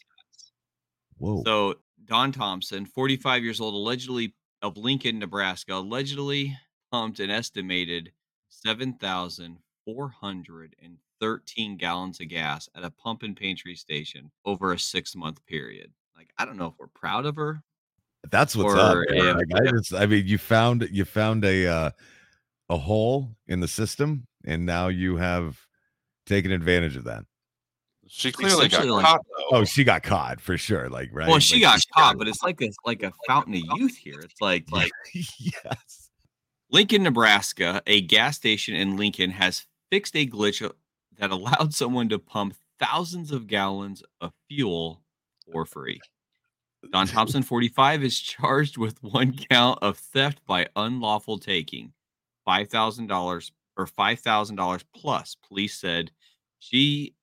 Whoa. So Don Thompson, forty five years old, allegedly of Lincoln, Nebraska, allegedly pumped an estimated seven thousand four hundred thirteen gallons of gas at a pump and pantry station over a six month period. Like I don't know if we're proud of her That's what's up, or man. if Like I just I mean, you found you found a uh a hole in the system and now you have taken advantage of that. She it's clearly got essentially like, caught Oh, though. she got caught for sure. Like, right? well, she Like got caught, but it's like a like a fountain of youth here. It's like like yes. Lincoln, Nebraska, a gas station in Lincoln has fixed a glitch uh, that allowed someone to pump thousands of gallons of fuel for free. Don Thompson, forty-five, is charged with one count of theft by unlawful taking, five thousand dollars or five thousand dollars plus. Police said she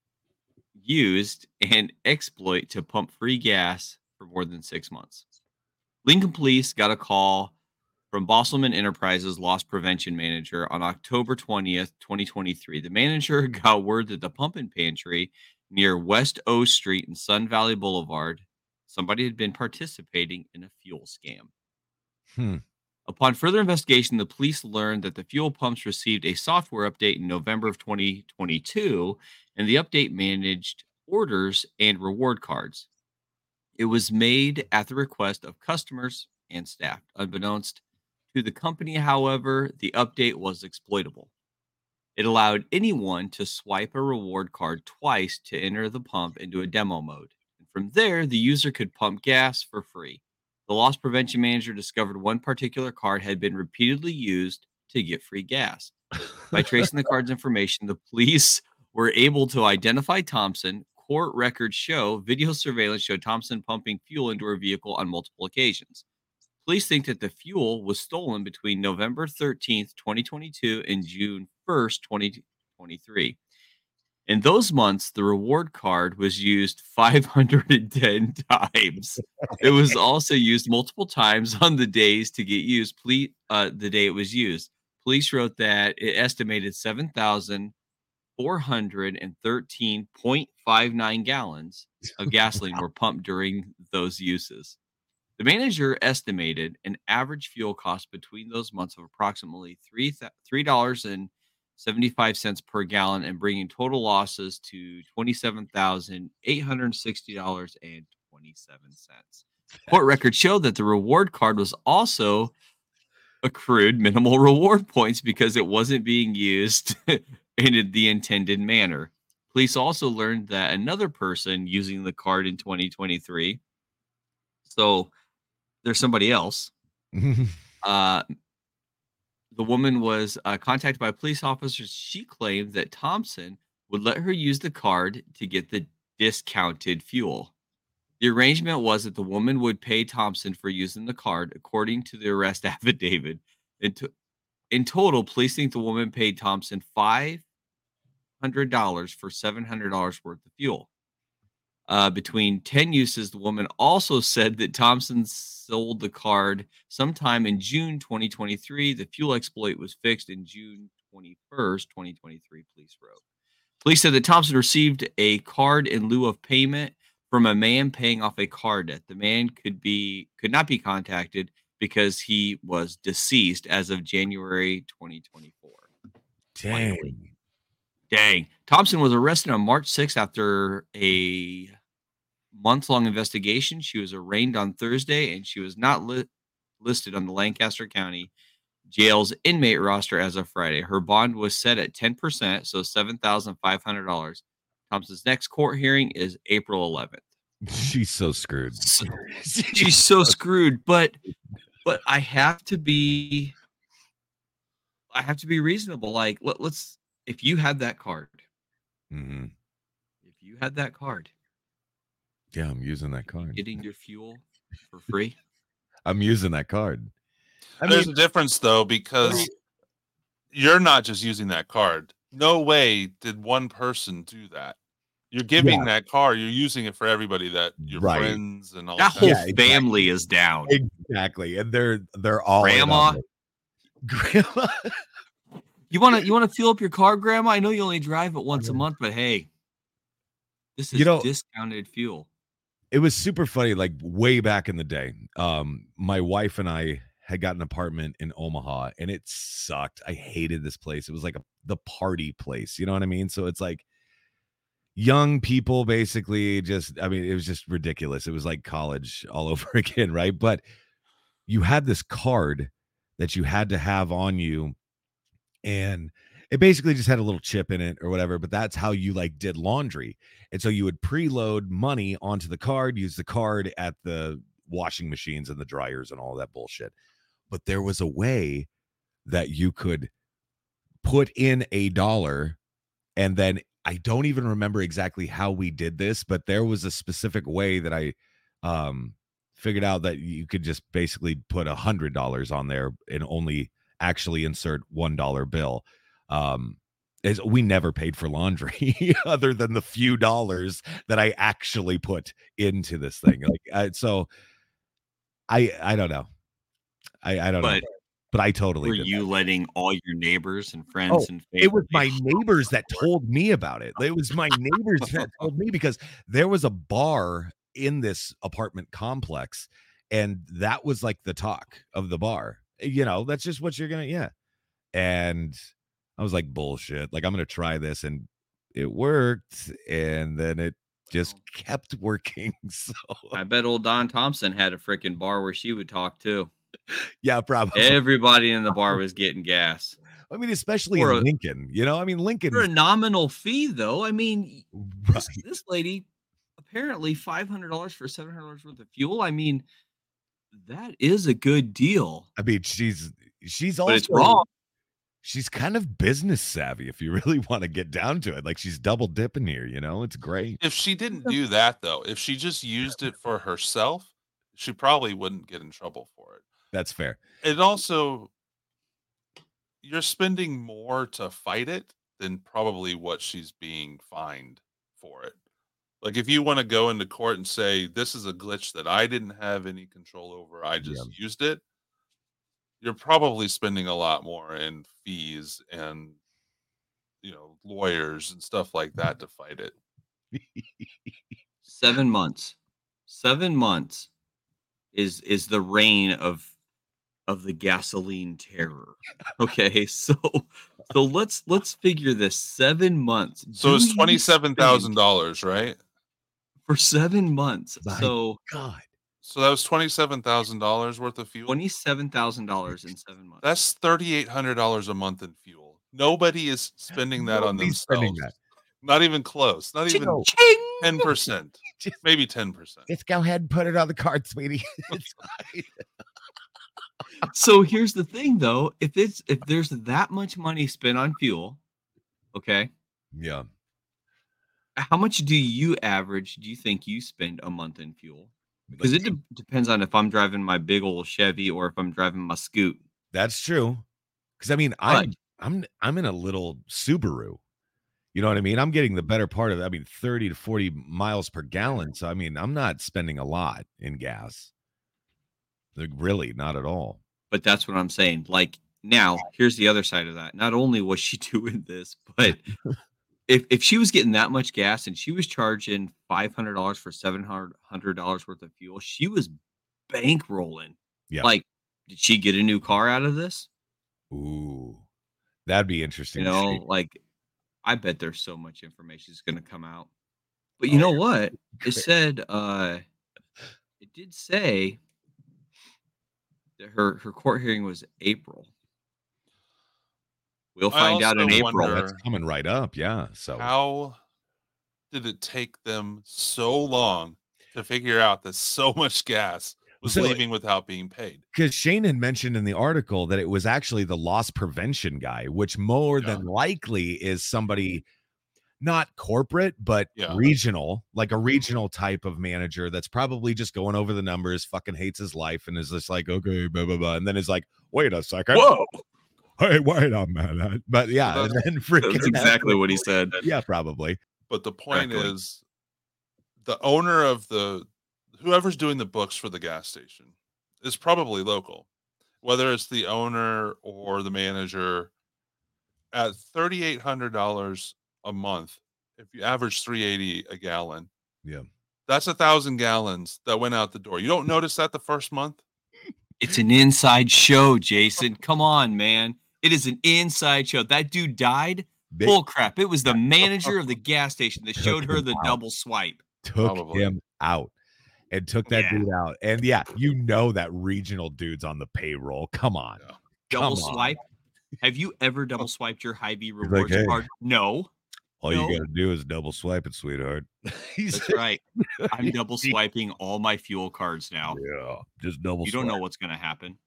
used an exploit to pump free gas for more than six months. Lincoln police got a call from Bosselman Enterprises loss prevention manager on October twentieth, twenty twenty-three. The manager got word that the pump and pantry near West O Street and Sun Valley Boulevard, somebody had been participating in a fuel scam. Hmm. Upon further investigation, the police learned that the fuel pumps received a software update in November of twenty twenty-two, and the update managed orders and reward cards. It was made at the request of customers and staff. Unbeknownst to the company, however, the update was exploitable. It allowed anyone to swipe a reward card twice to enter the pump into a demo mode. And from there, the user could pump gas for free. The loss prevention manager discovered one particular card had been repeatedly used to get free gas. By tracing the card's information, the police were able to identify Thompson. Court records show video surveillance showed Thompson pumping fuel into her vehicle on multiple occasions. Police think that the fuel was stolen between November thirteenth, twenty twenty-two and June first, twenty twenty-three. In those months, the reward card was used five hundred ten times. It was also used multiple times on the days to get used, ple- uh, the day it was used. Police wrote that it estimated seven thousand four hundred thirteen point five nine gallons of gasoline were pumped during those uses. The manager estimated an average fuel cost between those months of approximately three three dollars and seventy five cents per gallon, and bringing total losses to twenty seven thousand eight hundred sixty dollars and twenty seven cents. Court records show that the reward card was also accrued minimal reward points because it wasn't being used in the intended manner. Police also learned that another person using the card in twenty twenty-three, so there's somebody else. uh, the woman was uh, contacted by police officers. She claimed that Thompson would let her use the card to get the discounted fuel. The arrangement was that the woman would pay Thompson for using the card, according to the arrest affidavit. In, to- in total, police think the woman paid Thompson five hundred dollars for seven hundred dollars worth of fuel. Uh, between ten uses, the woman also said that Thompson sold the card sometime in June twenty twenty-three. The fuel exploit was fixed in June twenty-first, twenty twenty-three, police wrote. Police said that Thompson received a card in lieu of payment from a man paying off a card debt. The man could be could not be contacted because he was deceased as of January twenty twenty-four. Dang. Dang. Thompson was arrested on March sixth after a month-long investigation. She was arraigned on Thursday, and she was not li- listed on the Lancaster County Jail's inmate roster as of Friday. Her bond was set at ten percent, so seven thousand five hundred dollars. Thompson's next court hearing is April eleventh. She's so screwed. So, she's so screwed, but but I have to be I have to be reasonable. Like, let, let's if you had that card, Mm-hmm. if you had that card, Yeah, I'm using that card. getting your fuel for free. I'm using that card. I There's mean, a difference though, because you're not just using that card. No way did one person do that. You're giving Yeah. that card. You're using it for everybody, that your Right. friends and all That that. whole Yeah, exactly. family is down. exactly, and they're they're all in Grandma? on it. Grandma. You want to you want to fuel up your car, Grandma? I know you only drive it once a month, but hey, this is You know- discounted fuel. It was super funny, like way back in the day. Um, my wife and I had got an apartment in Omaha, and it sucked. I hated this place. It was like a, the party place. You know what I mean? So it's like young people basically just, I mean, it was just ridiculous. It was like college all over again, right? But you had this card that you had to have on you, and it basically just had a little chip in it or whatever, but that's how you like did laundry. And so you would preload money onto the card, use the card at the washing machines and the dryers and all that bullshit. But there was a way that you could put in a dollar, and then I don't even remember exactly how we did this, but there was a specific way that I um figured out that you could just basically put a hundred dollars on there and only actually insert one dollar bill. Um is we never paid for laundry other than the few dollars that I actually put into this thing. Like uh, so I I don't know. I I don't But know. But I totally were did you that. letting all your neighbors and friends Oh, and It was family- my neighbors that told me about it. It was my neighbors that told me, because there was a bar in this apartment complex, and that was like the talk of the bar. You know, that's just what you're gonna, yeah. And I was like, bullshit. Like, I'm gonna try this, and it worked, and then it just kept working. So I bet old Don Thompson had a freaking bar where she would talk too. yeah, probably. Everybody in the bar was getting gas I mean, especially For in a- Lincoln. You know, I mean, Lincoln. for a nominal fee, though. I mean, Right. this, this lady apparently five hundred dollars for seven hundred dollars worth of fuel. I mean, that is a good deal, I mean, she's she's but also it's wrong. she's kind of business savvy if you really want to get down to it. Like she's double dipping here, you know? It's great. If she didn't do that though, if she just used it for herself, she probably wouldn't get in trouble for it. That's fair. It also, you're spending more to fight it than probably what she's being fined for it. Like if you want to go into court and say this is a glitch that I didn't have any control over, I just Yeah. used it, you're probably spending a lot more in fees and, you know, lawyers and stuff like that to fight it. Seven months. Seven months is is the reign of of the gasoline terror. Okay, so so let's let's figure this. Seven months. So Do it's you twenty-seven thousand spend dollars, right? for seven months. My So God. So that was twenty-seven thousand dollars worth of fuel. twenty-seven thousand dollars in seven months. That's thirty-eight hundred dollars a month in fuel. Nobody is spending that on Nobody's themselves. spending that. Not even close. Not even Ching! ten percent. Just, Maybe ten percent. just go ahead and put it on the card, sweetie. It's fine. So here's the thing though, if it's if there's that much money spent on fuel, okay, Yeah. how much do you average do you think you spend a month in fuel? Because it de- depends on if I'm driving my big old Chevy or if I'm driving my Scoot. That's true. Because I mean, I'm I'm I'm in a little Subaru. You know what I mean? I'm getting the better part of it. I mean, thirty to forty miles per gallon. So I mean, I'm not spending a lot in gas. Like really, not at all. But that's what I'm saying. Like now, here's the other side of that. Not only was she doing this, but if if she was getting that much gas and she was charging five hundred dollars for seven hundred dollars worth of fuel, she was bankrolling. Yeah. Like, did she get a new car out of this? Ooh, that'd be interesting. You to know, see. like I bet there's so much information is going to come out. But you know what? It said, uh, it did say that her her court hearing was April. We'll I find out in also April. wonder- That's coming right up. Yeah. So How did it take them so long to figure out that so much gas was So- leaving without being paid? because Shane had mentioned in the article that it was actually the loss prevention guy, which more Yeah. than likely is somebody not corporate, but Yeah. regional, like a regional type of manager that's probably just going over the numbers, fucking hates his life, and is just like, okay, blah, blah, blah. And then is like, wait a second. Whoa. Hey, wait a minute. But yeah, So and that's- then freaking That's exactly what he said. Yeah, probably. But the point Exactly. is, the owner of the whoever's doing the books for the gas station is probably local, whether it's the owner or the manager. At thirty-eight hundred dollars a month, if you average three eighty a gallon, Yeah. that's a thousand gallons that went out the door. You don't notice that the first month. It's an inside show, Jason. Come on, man. It is an inside show. That dude died. They Bull crap. It was the manager of the gas station that showed her the Wow. double swipe. took Probably. him out and took that Yeah. dude out. And yeah, you know that regional dude's on the payroll. Come on. Yeah. Double Come on. swipe. Have you ever double swiped your Hy-Vee like, rewards "Hey." card? No. All No. you got to do is double swipe it, sweetheart. He's That's right. I'm double swiping all my fuel cards now. Yeah, just double You don't know swipe. what's going to happen.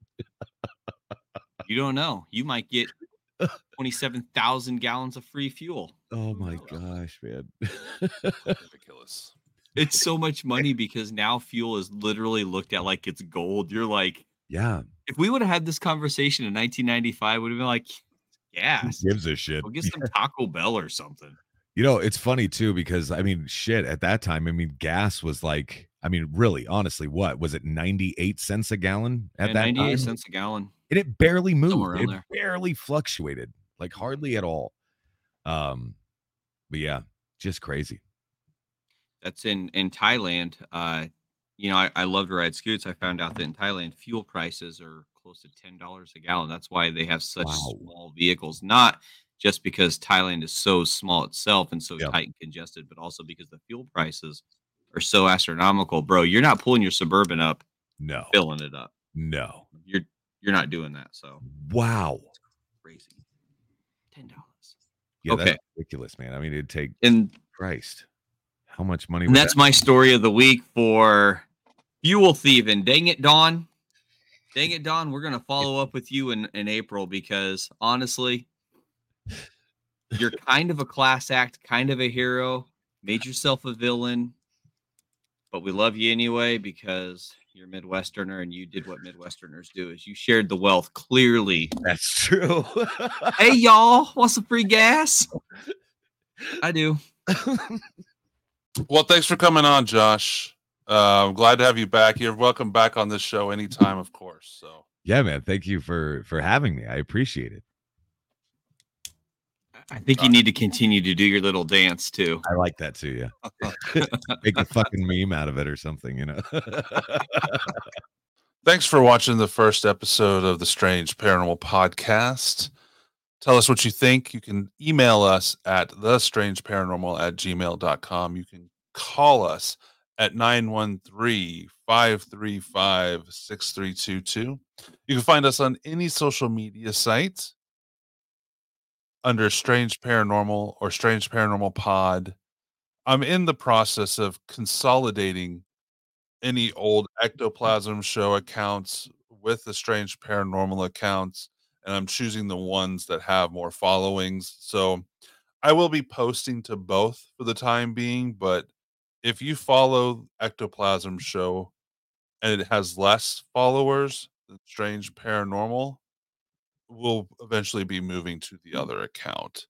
You don't know. You might get twenty-seven thousand gallons of free fuel. Oh Who my knows? gosh, man. Ridiculous. It's so much money because now fuel is literally looked at like it's gold. You're like, Yeah. if we would have had this conversation in nineteen ninety-five, would have been like, Who gas. gives a shit? Go get some Taco Bell or something. You know, it's funny too, because I mean, shit, at that time, I mean, gas was like, I mean, really, honestly, what was it, ninety-eight cents a gallon at Yeah, that ninety-eight time? cents a gallon. And it barely moved. Somewhere around It there. barely fluctuated, like hardly at all. Um, but yeah, just crazy. That's in in Thailand. Uh, you know, I, I love to ride scoots. I found out that in Thailand, fuel prices are close to ten dollars a gallon. That's why they have such Wow. small vehicles. Not just because Thailand is so small itself and so Yeah. tight and congested, but also because the fuel prices are so astronomical. Bro, you're not pulling your Suburban up, No, filling it up. no. You're you're not doing that. So Wow. crazy. Ten dollars. Yeah, Okay. that's ridiculous, man. I mean, it'd take And Christ. How much money And would that's that- my story of the week for fuel thieving. Dang it, Dawn. Dang it, Don. We're gonna follow up with you in, in April because honestly, you're kind of a class act, kind of a hero, made yourself a villain, but we love you anyway because you're a Midwesterner and you did what Midwesterners do is you shared the wealth clearly. That's true. Hey y'all, want some free gas? I do. Well, thanks for coming on, Josh. Uh, I'm glad to have you back. You're welcome back on this show anytime, of course. So yeah, man. Thank you for for having me. I appreciate it. I think you need to continue to do your little dance too. I like that too. Yeah, make a fucking meme out of it or something, you know. Thanks for watching the first episode of the Strange Paranormal Podcast. Tell us what you think. You can email us at thestrangeparanormal at gmail dot com. You can call us at nine one three, five three five, six three two two. You can find us on any social media site under Strange Paranormal or Strange Paranormal Pod. I'm in the process of consolidating any old Ectoplasm Show accounts with the Strange Paranormal accounts, and I'm choosing the ones that have more followings. So I will be posting to both for the time being, but if you follow Ectoplasm Show and it has less followers than Strange Paranormal, we'll eventually be moving to the other account.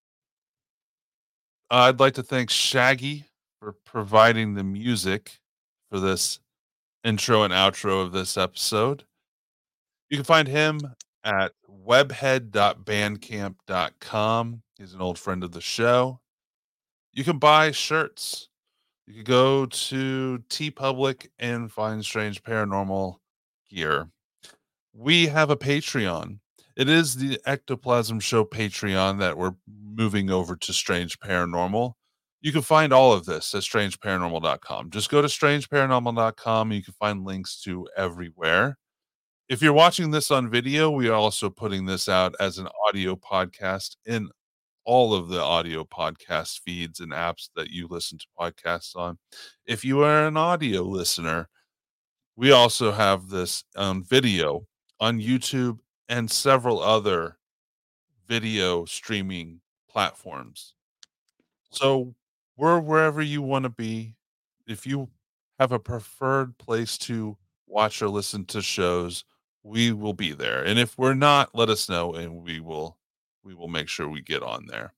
Uh, I'd like to thank Shaggy for providing the music for this intro and outro of this episode. You can find him at webhead dot bandcamp dot com. He's an old friend of the show. You can buy shirts. You can go to TeePublic and find Strange Paranormal gear. We have a Patreon. It is the Ectoplasm Show Patreon that we're moving over to Strange Paranormal. You can find all of this at strange paranormal dot com. Just go to strange paranormal dot com. You can find links to everywhere. If you're watching this on video, we are also putting this out as an audio podcast in all of the audio podcast feeds and apps that you listen to podcasts on. If you are an audio listener, we also have this on video on YouTube and several other video streaming platforms. So we're wherever you want to be. If you have a preferred place to watch or listen to shows, we will be there. And if we're not, let us know and we will we will make sure we get on there.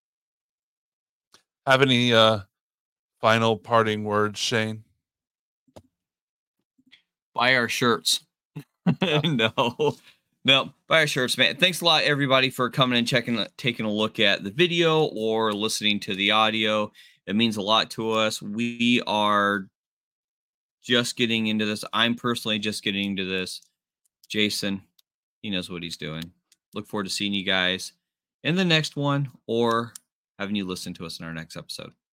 Have any uh final parting words, Shane? Buy our shirts. no. No, buy our shirts, man. Thanks a lot, everybody, for coming and checking, taking a look at the video or listening to the audio. It means a lot to us. We are just getting into this. I'm personally just getting into this. Jason, he knows what he's doing. Look forward to seeing you guys in the next one or having you listen to us in our next episode.